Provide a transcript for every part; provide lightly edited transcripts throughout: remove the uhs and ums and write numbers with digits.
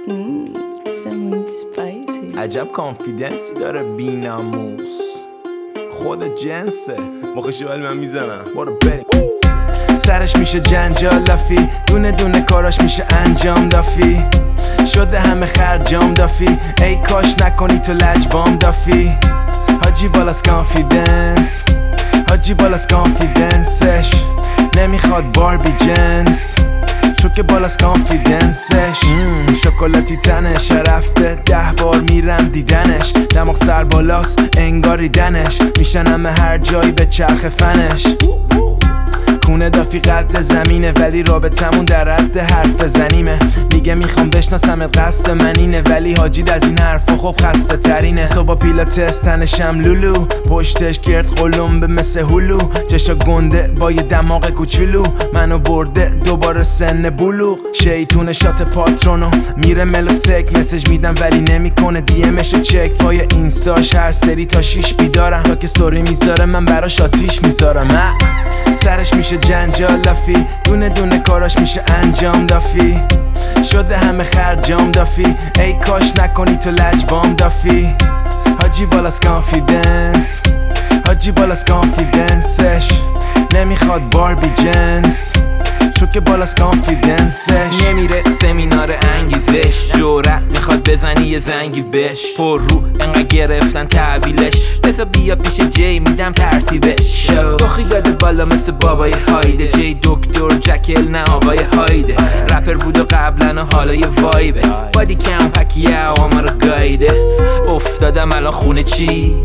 عجب کانفیدنسی داره بیناموس، خود جنسه. مخشو ولی من میزنم، برو بریم. سرش میشه جنجال لافی، دونه دونه کاراش میشه انجام دافی. شده همه خرجام دافی، ای کاش نکنی تو لجبام دافی. حاجی بالاس کانفیدنس، حاجی بالاس کانفیدنسش. نمیخواد باربی جنس، چون که بالاس کانفیدنسش. شکلاتی تنش رفته 10 بار میرم دیدنش. دماغ سر بالاس انگاری دنش، میشنم هر جایی به چرخ فنش. کونه دافی قد زمینه، ولی رابطمون در حد حرف بزنیمه. میگه میخوام بشناسمت قصد من اینه، ولی حاجید از این حرفا خب خسته ترینه. صبح پیلاتس تنشم لولو، پشتش گرد قلمبه مثل هلو. چشا گنده با یه دماغ کوچولو، منو برده دوباره سن بلوغ. شیطون شات پاترونو میره ملو سک، مسج میدم ولی نمیکنه دیمشو چک. پای اینستاش هر سری تا 6 بیدارم، تا که story میذاره من براش آتیش میذارم. سرش میشه جنجال لافی، دونه دونه کاراش میشه انجام دافی. شده همه خرجام دافی، ای کاش نکنی تو لجبام دافی. حاجی بالاس کانفیدنس، حاجی بالاس کانفیدنسش. نمیخواد باربی جنس، چون که بالاس کانفیدنسش. نمیره سمینار انگیزش، جرأت میخواد بزنی یه زنگی بش. پر رو انقدر گرفتن تحویلش، بذار بیا پیش جی میدم ترتیبش. دخی داده بالا مثل بابای هایده، جی دکتر جکل نه آقای هایده. رپر بود و قبلا و حالا یه وایبه، بادی کم پکیه آما رو گایده. افتادم الان خونه چی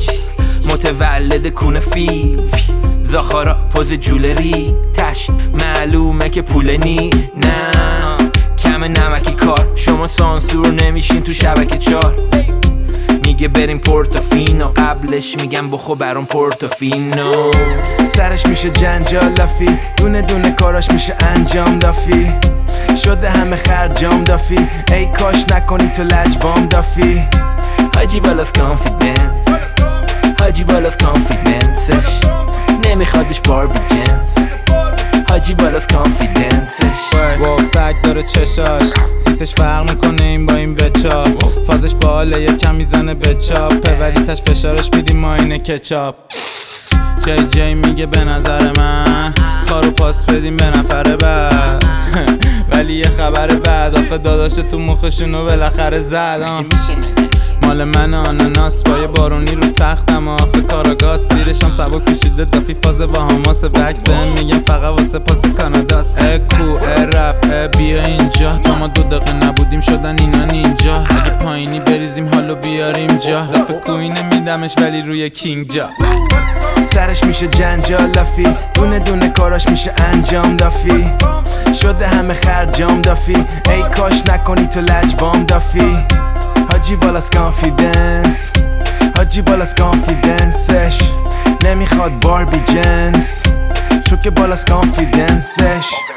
متولد کونه فیل. زاخارا پوز جولری تش، معلومه که پول نی. نه کم نمکی کار، شما سانسور نمیشین تو شبکه 4. میگه بریم پورتوفینو، قبلش میگم بخو برام پورتوفینو. سرش میشه جنجال لافی، دونه دونه کاراش میشه انجام دافی. شده همه خرجام دافی، ای کاش نکنی تو لجبام دافی. حاجی بالاس کانفیدنس، حاجی بالاس کانفیدنسش. نمیخوادش باربی جنس، حاجی بالاس کانفیدنسش. واو سگ داره چشاش، سیسش فرق میکنه این با این بچا. فازش باله یکم میزنه بچاپه، ولی تش فشارش میدیم ما اینه کچاپ. جی میگه به نظر من کارو پاس بدیم به نفر بعد. ولی یه خبر بعد، آخه داداش تو مخشونو بالاخره زد. مال من آناناس با یه بارونی رو تختم، آخه کاراگاز زیرشم سبک کشیده دافی. فاز با هماس بکس بهم میگم فقط واسه پاس کاناداست. کو رف بیا اینجا، تا ما 2 دقیقه نبودیم شدن اینا نینجا. اگه پایینی بریزیم حالو بیاریم جا، لف کوی نمیدمش ولی روی کینگ جا. سرش میشه جنجال لافی، دونه دونه کاراش میشه انجام دافی. شده همه خرجام دافی، ای کاش نکنی تو لجبام دافی. حاجی بالاس کانفیدنس، حاجی بالاس کانفیدنسش. نمیخواد باربی جنس، چون که بالاس کانفیدنسش.